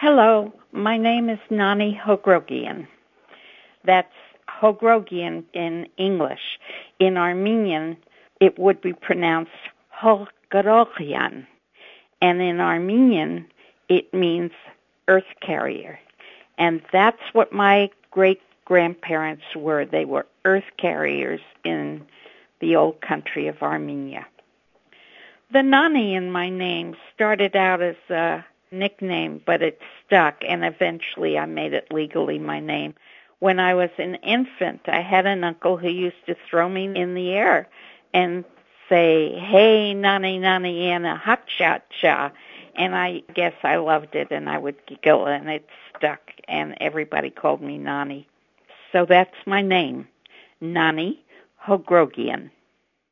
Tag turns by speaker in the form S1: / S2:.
S1: Hello, my name is Nani Hogrogian. That's Hogrogian in English. In Armenian, it would be pronounced Hogrogian. And in Armenian, it means earth carrier. And that's what my great-grandparents were. They were earth carriers in the old country of Armenia. The Nani in my name started out as a nickname, but it stuck, and eventually I made it legally my name. When I was an infant, I had an uncle who used to throw me in the air and say, "Hey, Nani, Nani, Anna, ha-cha-cha." And I guess I loved it, and I would giggle, and it stuck, and everybody called me Nani. So that's my name, Nani Hogrogian.